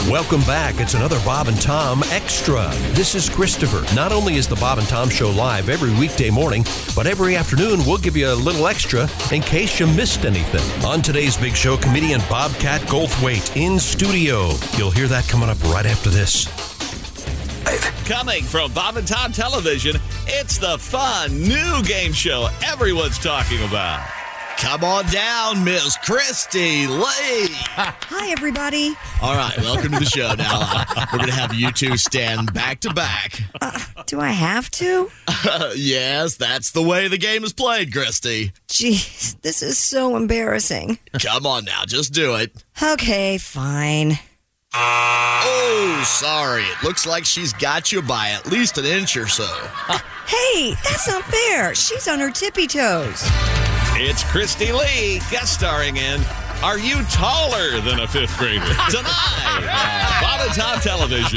Welcome back. It's another Bob and Tom Extra. This is Christopher. Not only is the Bob and Tom Show live every weekday morning, but every afternoon we'll give you a little extra in case you missed anything. On today's big show, comedian Bobcat Goldthwait in studio. You'll hear that coming up right after this. Coming from Bob and Tom Television, it's the fun new game show everyone's talking about. Come on down, Miss Christy Lee. Hi, everybody. All right, welcome to the show. Now, we're going to have you two stand back to back. Do I have to? Yes, that's the way the game is played, Christy. Jeez, this is so embarrassing. Come on now, just do it. Okay, fine. Oh, sorry. It looks like she's got you by at least an inch or so. Hey, that's not fair. She's on her tippy toes. It's Christy Lee guest starring in Are You Taller Than a Fifth Grader? Tonight on Bob and Tom Television.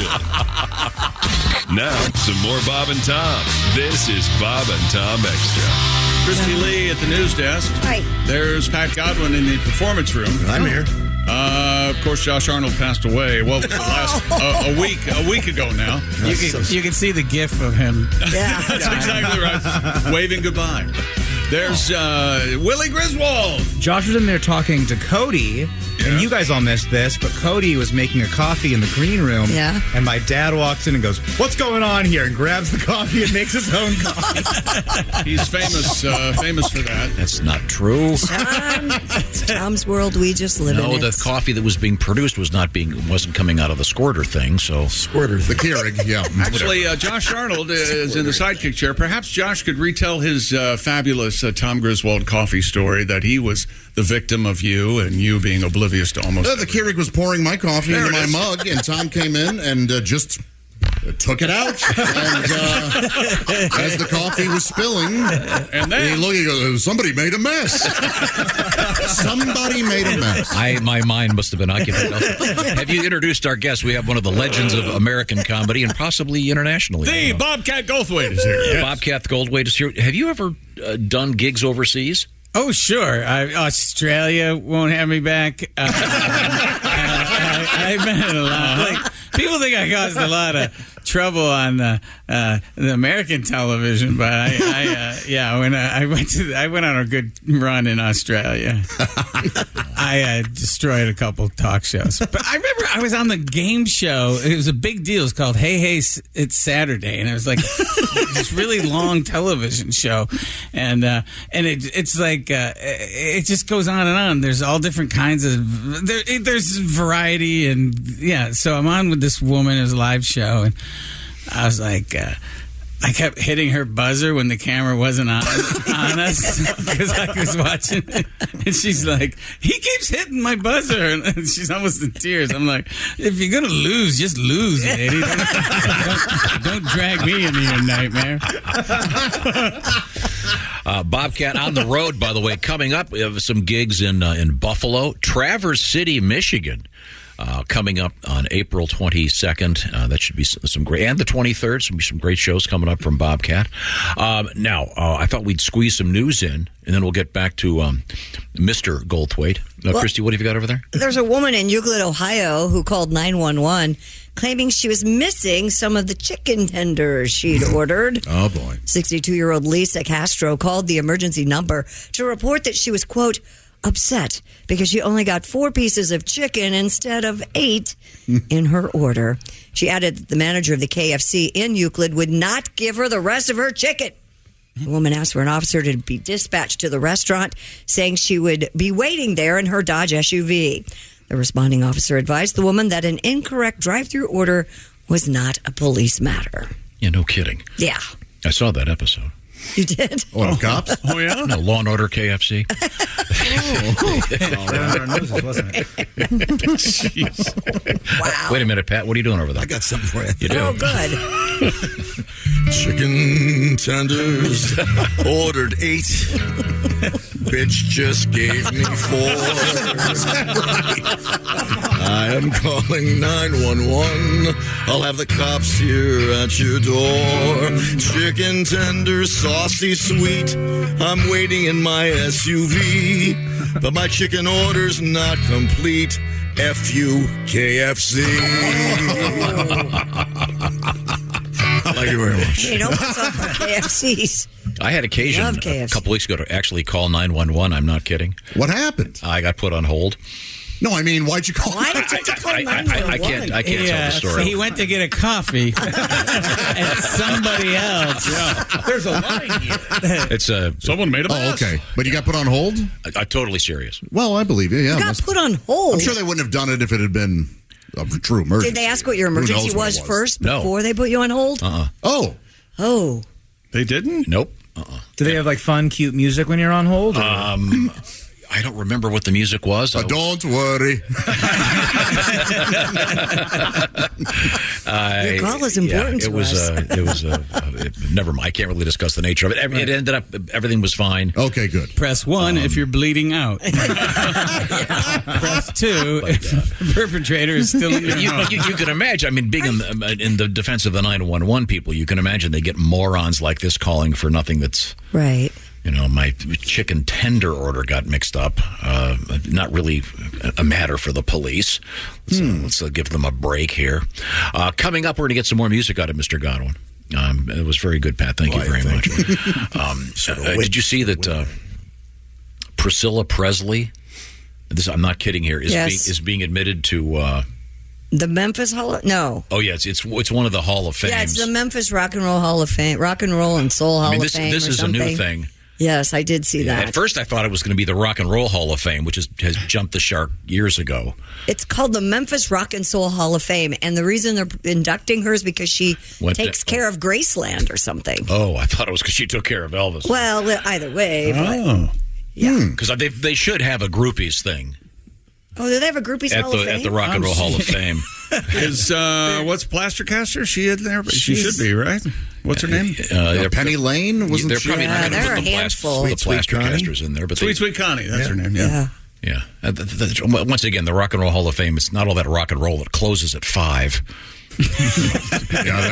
Now, some more Bob and Tom. This is Bob and Tom Extra. Christy Lee at the news desk. Hi. There's Pat Godwin in the performance room. I'm here. Of course, Josh Arnold passed away. Well, a week ago now. You can see the gif of him. Yeah. That's exactly right. Waving goodbye. There's Willie Griswold. Josh was in there talking to Cody, and you guys all missed this, but Cody was making a coffee in the green room. Yeah. And my dad walks in and goes, "What's going on here?" and grabs the coffee and makes his own coffee. He's famous for that. That's not true. Tom's world we just live in. No, the coffee that was being produced wasn't coming out of the squirter thing. So Squirter, the Keurig, yeah. Actually, Josh Arnold is in the sidekick chair. Perhaps Josh could retell his fabulous Tom Griswold coffee story that he was the victim of you and you being oblivious to almost The Keurig was pouring my coffee into my mug, and Tom came in and just took it out. And as the coffee was spilling, And then he goes, somebody made a mess. Somebody made a mess. my mind must have been occupied. Have you introduced our guest? We have one of the legends of American comedy and possibly internationally. the Bobcat Goldthwait is here. Yes. Bobcat Goldthwait is here. Have you ever done gigs overseas? Oh, sure. Australia won't have me back. I've been in a lot. Like, people think I caused a lot of trouble on the American television, but I went on a good run in Australia. I destroyed a couple talk shows. But I remember I was on the game show. It was a big deal. It's called Hey Hey It's Saturday, and it was like this really long television show, and it's like it just goes on and on. There's all different kinds of there's variety, and yeah. So I'm on with this woman. It was a live show, and I was like, I kept hitting her buzzer when the camera wasn't on us because I was watching it. And she's like, he keeps hitting my buzzer. And she's almost in tears. I'm like, if you're going to lose, just lose, lady. Don't drag me into your nightmare. Bobcat on the road, by the way, coming up. We have some gigs in Buffalo, Traverse City, Michigan. Coming up on April 22nd. That should be some great. And the 23rd, should be some great shows coming up from Bobcat. Now, I thought we'd squeeze some news in, and then we'll get back to Mr. Goldthwait. Christy, what have you got over there? There's a woman in Euclid, Ohio, who called 911 claiming she was missing some of the chicken tenders she'd ordered. Oh, boy. 62-year-old Lisa Castro called the emergency number to report that she was, quote, upset because she only got 4 pieces of chicken instead of 8 in her order. She added that the manager of the KFC in Euclid would not give her the rest of her chicken. The woman asked for an officer to be dispatched to the restaurant, saying she would be waiting there in her Dodge SUV. The responding officer advised the woman that an incorrect drive-thru order was not a police matter. Yeah, no kidding. Yeah. I saw that episode. You did? Oh, cops? Oh, yeah? No, Law and Order KFC. Jeez. Wow. Wait a minute, Pat. What are you doing over there? I got something for you. You do? Oh, good. Chicken tenders, ordered 8. Bitch just gave me 4. I am calling 911. I'll have the cops here at your door. Chicken tenders, saucy sweet. I'm waiting in my SUV, but my chicken order's not complete. F-U-K-F-C. Thank you very much. Hey, don't piss off our KFCs. I had occasion Love a KFC. couple weeks ago to actually call 911. I'm not kidding. What happened? I got put on hold. No, I mean, why'd you call? Why did you call I 911? can't tell the story. He went to get a coffee and somebody else. There's a line here. It's Someone made a Oh, mess. okay. But you got put on hold? I'm totally serious. Well, I believe you. Yeah, You got put on hold. I'm sure they wouldn't have done it if it had been a true emergency. Did they ask what your Who knows emergency what was it first No. before they put you on hold? Oh, Oh. They didn't? Nope. Do they have like fun, cute music when you're on hold? or- I don't remember what the music was. don't worry. Your call is important it to was, us. never mind. I can't really discuss the nature of it. It ended up, everything was fine. Okay, good. Press 1 if you're bleeding out. Press 2 if the perpetrator is still in your home. You can imagine, I mean, being in the defense of the 911 people, you can imagine they get morons like this calling for nothing that's, Right. my chicken tender order got mixed up. Not really a matter for the police. So let's give them a break here. Coming up, we're going to get some more music out of Mr. Godwin. It was very good, Pat. Thank you very much. Did you see that Priscilla Presley, I'm not kidding here, is being admitted to... The Memphis Hall No. Oh, yeah, it's one of the Hall of Fames. Yeah, it's the Memphis Rock and Roll Hall of Fame. Rock and Roll and Soul Hall of Fame. This is something. a new thing. Yes, I did see that. At first, I thought it was going to be the Rock and Roll Hall of Fame, which has jumped the shark years ago. It's called the Memphis Rock and Soul Hall of Fame, and the reason they're inducting her is because she takes care of Graceland or something. Oh, I thought it was because she took care of Elvis. Well, either way. Oh. But, yeah. Because they should have a groupies thing Oh, do they have a Groupies Hall of Fame? at the Rock and Roll Hall of Fame. Is what's Plastercaster? She in there? She should be, right? What's her name? Penny Lane? Wasn't they're she? probably not going to they're put a handful. the Plastercasters in there, but Sweet Connie. That's her name. Yeah. yeah. Once again, the Rock and Roll Hall of Fame. It's not all that rock and roll. It closes at 5. Yeah,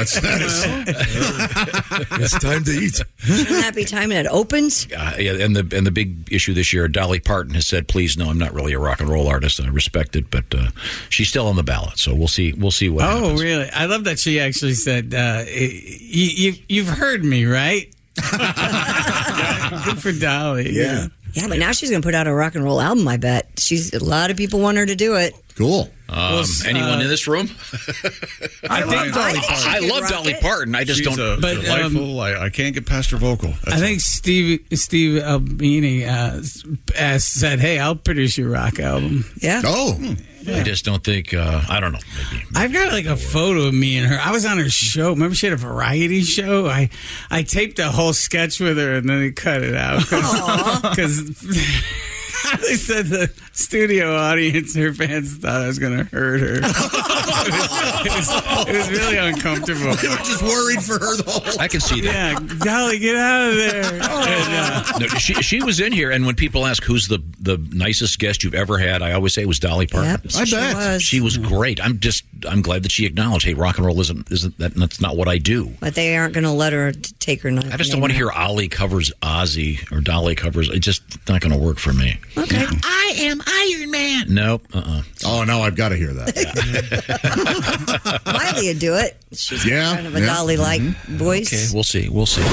it's time to eat. Shouldn't that be time it opens? And the big issue this year, Dolly Parton has said, "Please, no, I'm not really a rock and roll artist. I respect it, but she's still on the ballot. So we'll see. We'll see what happens." Oh, really? I love that she actually said, "You've heard me, right?" Good for Dolly. Yeah. Yeah, but now she's going to put out a rock and roll album, I bet. A lot of people want her to do it. Cool. Anyone in this room? I think I love Dolly Parton. I just She's don't. delightful. I can't get past her vocal. I think Steve Albini said, "Hey, I'll produce your rock album." Yeah. Oh. I just don't think. I don't know. Maybe. I've got like a photo of me and her. I was on her show. Remember, she had a variety show. I taped a whole sketch with her, and then they cut it out because they said the studio audience, her fans, thought I was going to hurt her. It was really uncomfortable. They were just worried for her the whole time. I can see that. Yeah, Dolly, get out of there. And, No, she was in here, and when people ask who's the nicest guest you've ever had, I always say it was Dolly Parton. Yep, I she bet. was. She was great. I'm glad that she acknowledged, hey, rock and roll isn't that's not what I do. But they aren't going to let her take her. I just don't want to hear Ollie covers Ozzy or Dolly covers. It's just not going to work for me. Okay. I am Iron Man. Nope. Oh, no, I've got to hear that. Miley would do it. She's Yeah, kind of a yeah. Dolly-like voice. Okay, we'll see. We'll see.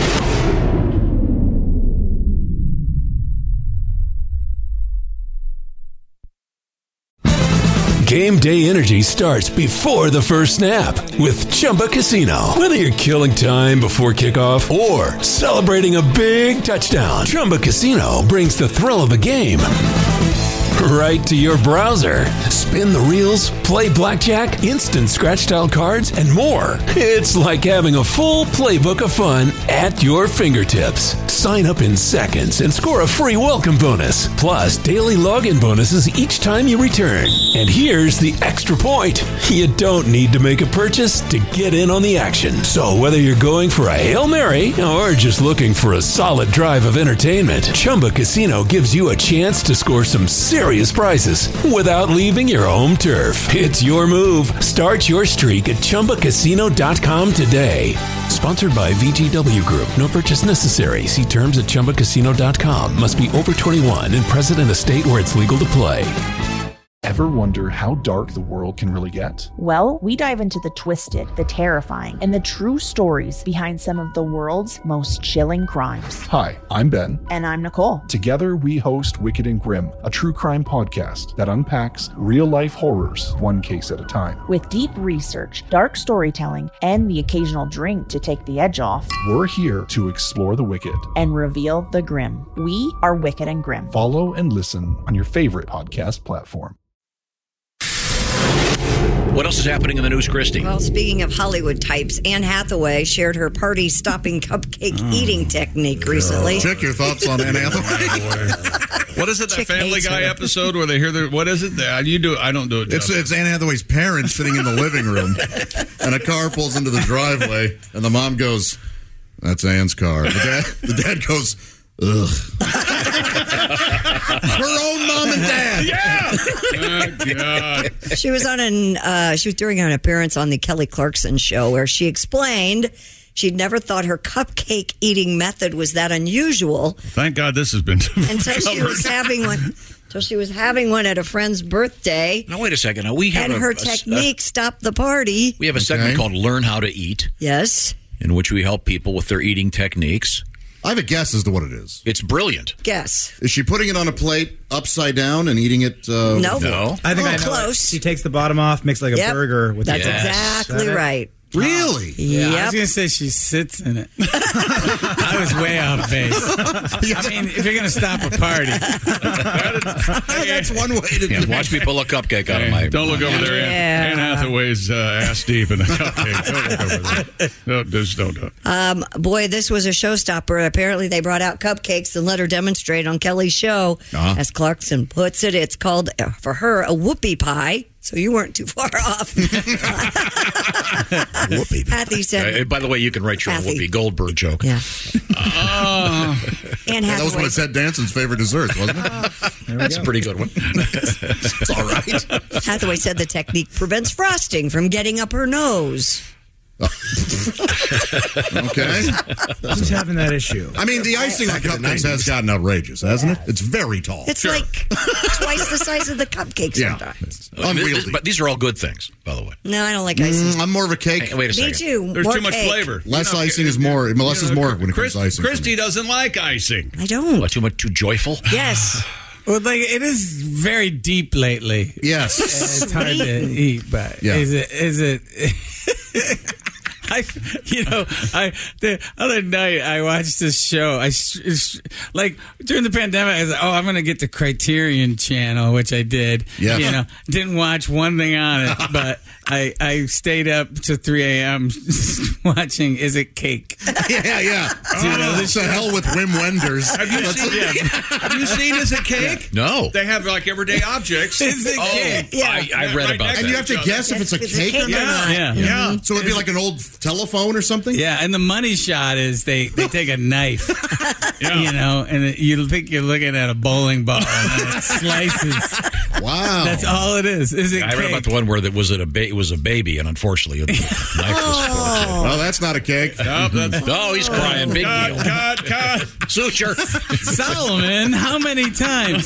Game day energy starts before the first snap with Chumba Casino. Whether you're killing time before kickoff or celebrating a big touchdown, Chumba Casino brings the thrill of the game right to your browser. Spin the reels, play blackjack, instant scratch-style cards, and more. It's like having a full playbook of fun at your fingertips. Sign up in seconds and score a free welcome bonus. Plus, daily login bonuses each time you return. And here's the extra point. You don't need to make a purchase to get in on the action. So whether you're going for a Hail Mary or just looking for a solid drive of entertainment, Chumba Casino gives you a chance to score some serious prizes without leaving your home turf. It's your move. Start your streak at ChumbaCasino.com today. Sponsored by VGW Group. No purchase necessary. See terms at ChumbaCasino.com. Must be over 21 and present in a state where it's legal to play. Ever wonder how dark the world can really get? Well, we dive into the twisted, the terrifying, and the true stories behind some of the world's most chilling crimes. Hi, I'm Ben. And I'm Nicole. Together, we host Wicked and Grim, a true crime podcast that unpacks real-life horrors one case at a time. With deep research, dark storytelling, and the occasional drink to take the edge off, we're here to explore the wicked and reveal the grim. We are Wicked and Grim. Follow and listen on your favorite podcast platform. What else is happening in the news, Christy? Well, speaking of Hollywood types, Anne Hathaway shared her party-stopping cupcake eating technique recently. Check your thoughts on Anne Hathaway. What is it, that Chick Family hates Guy her. episode where they hear the, what is it? You do it. I don't do it. It's Anne Hathaway's parents sitting in the living room, and a car pulls into the driveway, and the mom goes, "That's Anne's car." The dad goes, "Ugh." Her own mom and dad. Yeah. Oh, God. She was during an appearance on the Kelly Clarkson show where she explained she'd never thought her cupcake eating method was that unusual Thank God this has been until she was having one. Till she was having one at a friend's birthday. Now, wait a second. Now, we have her technique stopped the party. We have a segment called Learn How to Eat. Yes. In which we help people with their eating techniques. I have a guess as to what it is. It's brilliant. Guess. Is she putting it on a plate upside down and eating it? Nope. No. I think I know close. She takes the bottom off, makes like a Yep. burger with That's the exactly right. Really? Yeah, I Yep. was going to say she sits in it. I was way off base. I mean, if you're going to stop a party. That's one way to do it. Watch me pull a cupcake out of my... Don't look over there. Yeah. Anne Hathaway's ass deep in the cupcake. Don't look over there. No, just don't do it. Boy, this was a showstopper. Apparently, they brought out cupcakes and let her demonstrate on Kelly's show. As Clarkson puts it, it's called, for her, a whoopie pie. So you weren't too far off. Whoopi. Kathy said. By the way, you can write your own Kathy. Whoopi Goldberg joke. Yeah. Anne That was one Hathaway. of Ted Danson's favorite desserts, wasn't it? That's a pretty good one. It's all right. Hathaway said the technique prevents frosting from getting up her nose. Okay. Who's having that issue? I mean, the icing on cupcakes has gotten outrageous, hasn't it? It's very tall. It's like twice the size of the cupcake Yeah. sometimes. Unwieldy. But these are all good things, by the way. No, I don't like icing. I'm more of a cake. Hey, wait a Me second. too. There's More too much cake. flavor. Less icing is more. Less is more when it comes to icing. Christy doesn't like icing. I don't. What, too joyful? Yes. Well, like, it is very deep lately. Yes. It's hard to eat, but Yeah. is it? The other night I watched this show. Like during the pandemic, I was like, "Oh, I'm going to get the Criterion Channel," which I did. Yeah. You know, didn't watch one thing on it, but I stayed up to 3 a.m. watching Is It Cake? Yeah. It's the hell with Wim Wenders. Have you seen Is It Cake? No. They have like everyday objects. Is it cake? Yeah. I read about And that. you have to guess if it's a cake or not. Yeah. Yeah. So it'd be like an old telephone or something? Yeah, and the money shot is they take a knife, you know, and you think you're looking at a bowling ball and it slices. Wow. That's all it is. Is it I read cake? about the one where it was a baby, and unfortunately, the knife was forged. Well, that's not a cake. Oh, he's crying. Big deal. God. Suture. Solomon, how many times?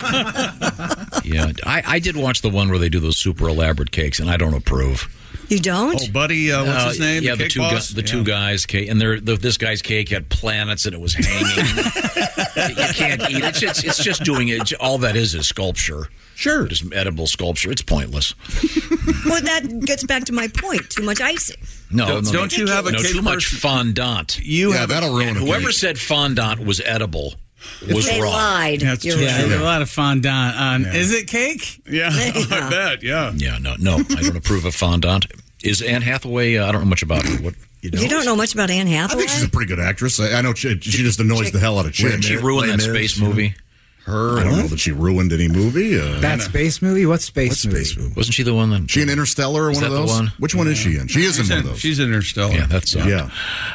Yeah, I did watch the one where they do those super elaborate cakes, and I don't approve. You don't? Oh, buddy, what's his name? Yeah, the cake two guys' cake, and this guy's cake had planets, and it was hanging. You can't eat it. It's just doing it. All that is sculpture. Sure, just edible sculpture. It's pointless. Well, that gets back to my point. Too much icing. No, Don't you have a cake too much fondant? That'll ruin it. Whoever said fondant was edible was They wrong. lied. That's You're true. Yeah, right. there's a lot of fondant on. Is it cake? Yeah, I bet. Yeah. Yeah, no, I don't approve of fondant. Is Anne Hathaway? I don't know much about her. What You don't know much about Anne I Hathaway? think she's a pretty good actress. I know she just annoys the hell out of chicks. She ruined that space movie. I don't know that she ruined any movie. That space movie? What space movie? Wasn't she the one that... She in Interstellar or Is one of that the those? one? Which one is she in? She is in one of those. She's in Interstellar. Yeah, that's... Yeah.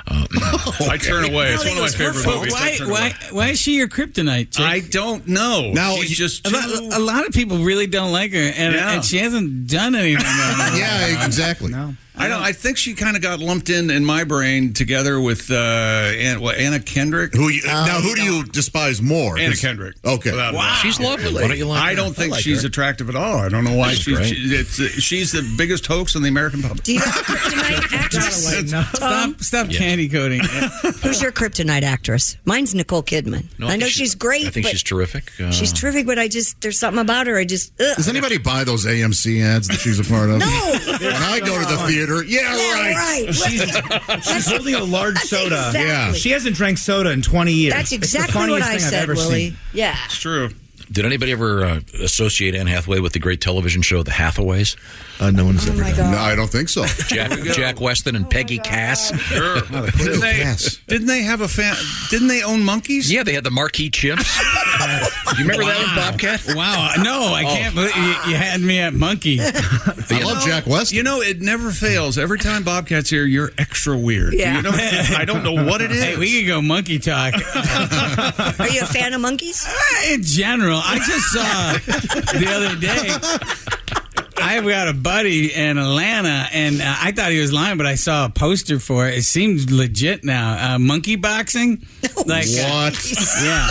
I turn away. It's one of my favorite movies. I turn away. Why is she your kryptonite, Jake? I don't know. Now, She's just a lot of people really don't like her, and she hasn't done anything. Yeah, exactly. No. I think she kind of got lumped in my brain together with Anna Kendrick. Who do you despise more? Anna Kendrick. Okay. Wow. She's lovely. Why don't you like her? I don't think like she's her. attractive at all. I don't know why. She's She's the biggest hoax in the American public. Do you have a kryptonite actress? Stop candy coating. Who's your kryptonite actress? Mine's Nicole Kidman. No, I know she's great. I think but she's terrific. she's terrific, but there's something about her. Does anybody buy those AMC ads that she's a part of? No. When I go to the theater, right. She's holding a large soda. Exactly. Yeah. She hasn't drank soda in 20 years. That's It's the exactly what funniest I thing I've said, ever Willie. seen. Yeah. It's true. Did anybody ever associate Anne Hathaway with the great television show The Hathaways? No one's ever my done. God. No, I don't think so. Jack Weston and Peggy Cass. Sure. Didn't they have a fan? Didn't they own monkeys? Yeah, they had the Marquis Chimps. You remember that one, Bobcat? Wow. No, I can't believe you had me at monkey. I love Jack Weston. You know, it never fails. Every time Bobcat's here, you're extra weird. Yeah. I don't know what it is. Hey, we could go monkey talk. Are you a fan of monkeys? In general, I just saw the other day. I've got a buddy in Atlanta, and I thought he was lying, but I saw a poster for it. It seems legit now. Monkey boxing, like what? Yeah,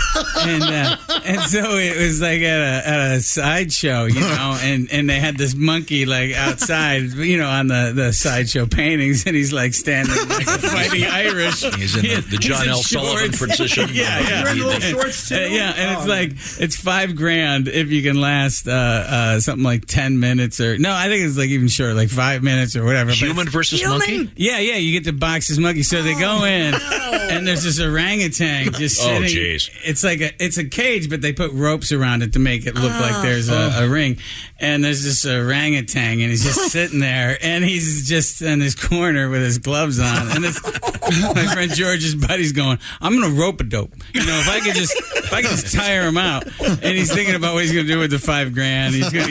and so it was like at a sideshow, and they had this monkey like outside, on the sideshow paintings, and he's like standing like fighting Irish. He's in the John L. Sullivan position. Yeah. Wearing little shorts too. And it's like it's $5,000 if you can last something like 10 minutes. No, I think it's like even shorter, like 5 minutes or whatever. Human versus monkey? Yeah, you get to box this monkey. So they go in, and there's this orangutan just sitting. Oh, jeez. It's a cage, but they put ropes around it to make it look like there's a ring. And there's this orangutan, and he's just sitting there, and he's just in his corner with his gloves on. And my friend George's buddy's going, I'm going to rope-a-dope. If I could just tire him out. And he's thinking about what he's going to do with the $5,000. He's going to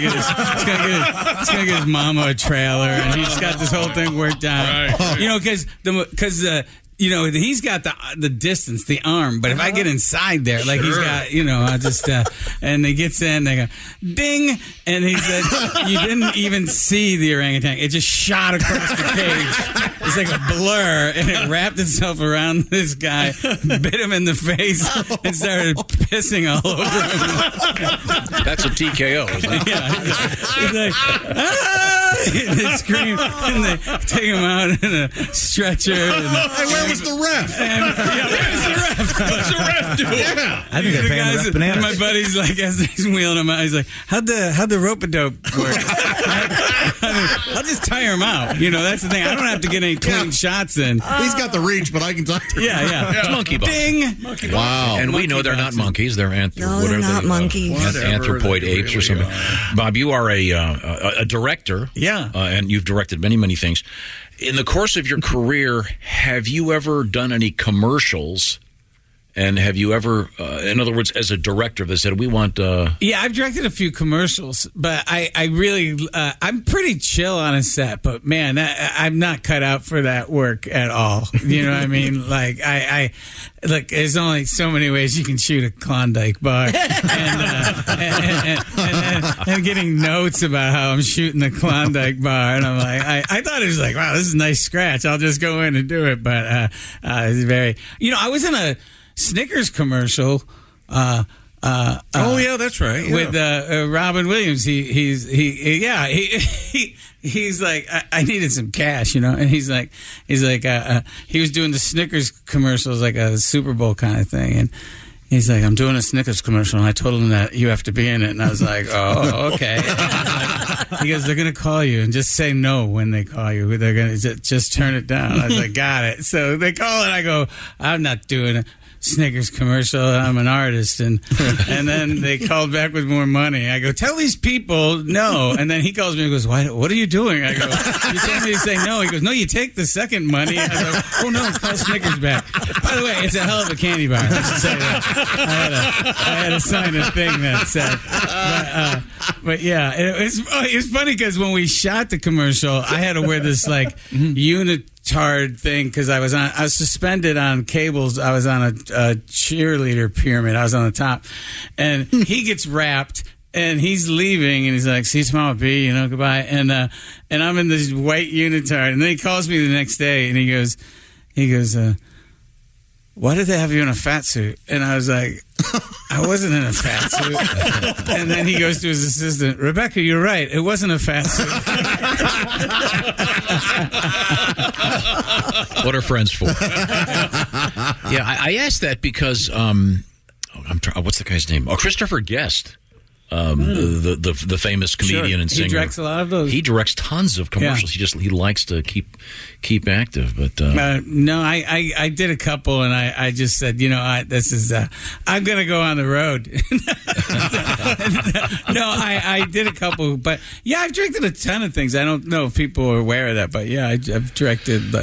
get his mama a trailer, and he's got this whole thing worked out. Right. Because he's got the distance, the arm, but if I get inside there, like he's got, I just, and he gets in, they go, ding, and he said, you didn't even see the orangutan. It just shot across the cage. It's like a blur, and it wrapped itself around this guy, bit him in the face, and started pissing all over him. That's a TKO, isn't it? Yeah. He's like, ah! And they scream, and they take him out in a stretcher. Where was the ref? Where's the ref? What's the ref doing? Yeah. I think they're paying the ref bananas. My buddy's like, as he's wheeling him out, he's like, how'd the rope-a-dope work? I'll just tire him out. That's the thing. I don't have to get any clean shots in. He's got the reach, but I can tire him. Yeah. It's monkey box. Ding. Wow. And we know they're not monkeys. They're they're not monkeys. Anthropoid apes or something. Bob, you are a director. Yeah. And you've directed many, many things. In the course of your career, have you ever done any commercials? And have you ever, in other words, as a director, they said, we want... Yeah, I've directed a few commercials, but I really, I'm pretty chill on a set, but man, I'm not cut out for that work at all. You know what I mean? Like, look, there's only so many ways you can shoot a Klondike bar. And getting notes about how I'm shooting the Klondike bar. And I'm like, I thought it was like, wow, this is a nice scratch. I'll just go in and do it. But it's very, I was in a Snickers commercial. Oh yeah, that's right. Yeah. With Robin Williams, he's like, I needed some cash, and he's like, he was doing the Snickers commercials like a Super Bowl kind of thing, and he's like, I'm doing a Snickers commercial, and I told him that you have to be in it, and I was like, oh, okay. He goes, they're going to call you, and just say no when they call you. They're going to just turn it down. I was like, got it. So they call it, I go, I'm not doing it. Snickers commercial. I'm an artist, and then they called back with more money. I go, tell these people no, and then he calls me and goes, what are you doing? I go, you told me to say no. He goes, no, you take the second money. I go, oh no, call Snickers back. By the way, it's a hell of a candy bar. I should say that. I had to sign a thing that said, but yeah, it was funny because when we shot the commercial, I had to wear this like unitard thing because I was suspended on cables. I was on a cheerleader pyramid. I was on the top, and he gets wrapped And he's leaving, and he's like, "See you tomorrow, B. Goodbye." And I'm in this white unitard, and then he calls me the next day, and he goes, "Why did they have you in a fat suit?" And I was like, "I wasn't in a fat suit." And then he goes to his assistant, "Rebecca, you're right. It wasn't a fat suit." What are friends for? Yeah, I asked that because what's the guy's name? Oh, Christopher Guest. The famous comedian and singer. He directs a lot of those. He directs tons of commercials. Yeah. He likes to keep active. But no, I did a couple, and I just said, I'm going to go on the road. No, I did a couple, but yeah, I've directed a ton of things. I don't know if people are aware of that, but yeah, I've directed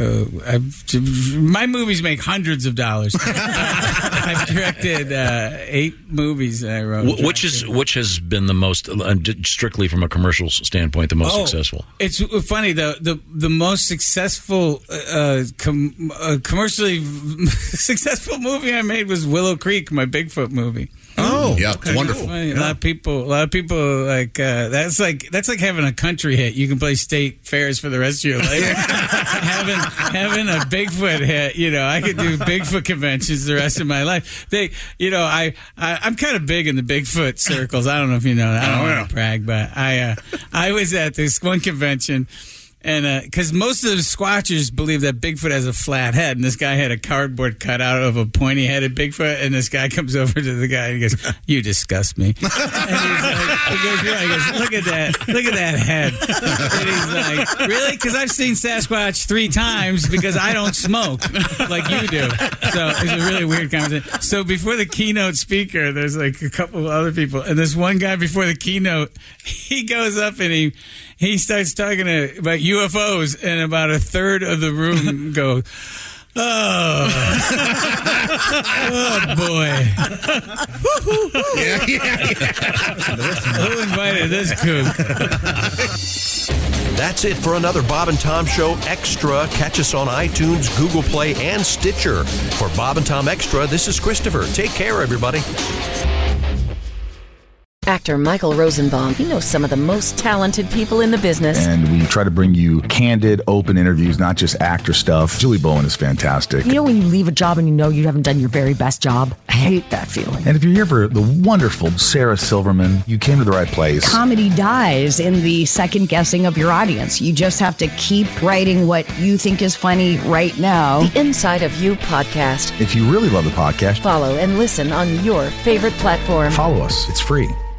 my movies make hundreds of dollars. I've directed 8 movies that I wrote. Which has been the most, strictly from a commercial standpoint, the most successful? It's funny, the most successful, commercially successful movie I made was Willow Creek, my Bigfoot movie. Oh, yeah, it's wonderful. Funny. A lot of people like that's like having a country hit. You can play state fairs for the rest of your life. having a Bigfoot hit, I could do Bigfoot conventions the rest of my life. I'm kind of big in the Bigfoot circles. I don't know if you know that. I don't want to brag, but I was at this one convention. And because most of the Squatchers believe that Bigfoot has a flat head, and this guy had a cardboard cutout of a pointy-headed Bigfoot, and this guy comes over to the guy and he goes, "You disgust me." And he goes, "Look at that head." And he's like, "Really? Because I've seen Sasquatch 3 times because I don't smoke like you do." So it's a really weird conversation. So before the keynote speaker, there's like a couple of other people, and this one guy before the keynote, he goes up and he starts talking about UFOs, and about a third of the room go, "Oh boy." Who invited this kook? That's it for another Bob and Tom Show Extra. Catch us on iTunes, Google Play, and Stitcher. For Bob and Tom Extra, this is Christopher. Take care, everybody. Actor Michael Rosenbaum, he knows some of the most talented people in the business. And we try to bring you candid, open interviews, not just actor stuff. Julie Bowen is fantastic. You know when you leave a job and you know you haven't done your very best job? I hate that feeling. And if you're here for the wonderful Sarah Silverman, you came to the right place. Comedy dies in the second guessing of your audience. You just have to keep writing what you think is funny right now. The Inside of You podcast. If you really love the podcast, follow and listen on your favorite platform. Follow us. It's free.